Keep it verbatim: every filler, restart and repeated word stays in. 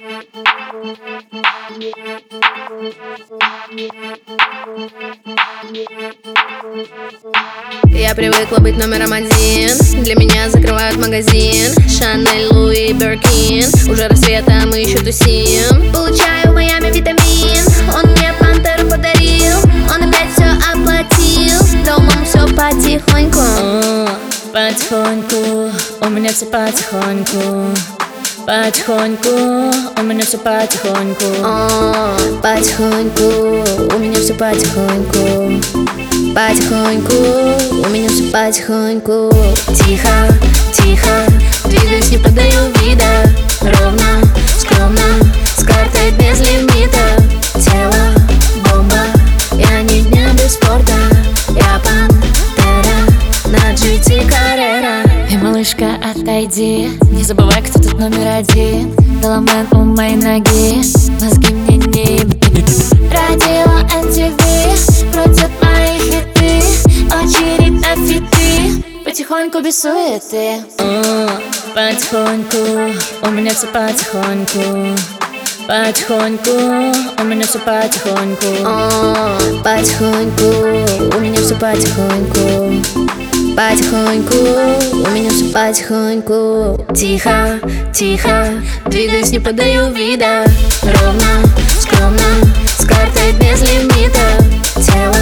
Я привыкла быть номером один. Для меня закрывают магазин. Шанель, Луи, Биркин. Уже рассвета, мы еще тусим. Получаю в Майами витамин. Он мне пантеру подарил. Он опять все оплатил. Дома все потихоньку. О, потихоньку, у меня все потихоньку. Потихоньку, у меня все потихоньку. О, потихоньку, у меня все потихоньку. Потихоньку, у меня все потихоньку. Тихо, тихо, двигаюсь, не подаю вида. Ровно, скромно, с картой без лимита. Тело, бомба, я ни дня без спорта. Я пантера, на джи ти Carrera. Эй, малышка, отойди, не забывай, кто тут номер один. Голомен у моей ноги, мозги мне не еби. Радио эн ти ви крутят мои хиты. Очередь на фиты, потихоньку без суеты. О, потихоньку, у меня все потихоньку. Потихоньку, у меня все потихоньку. О, потихоньку, у меня все потихоньку. Потихоньку, у меня все потихоньку. Тихо, тихо, двигаюсь, не подаю вида. Ровно, скромно, с картой без лимита. Тело,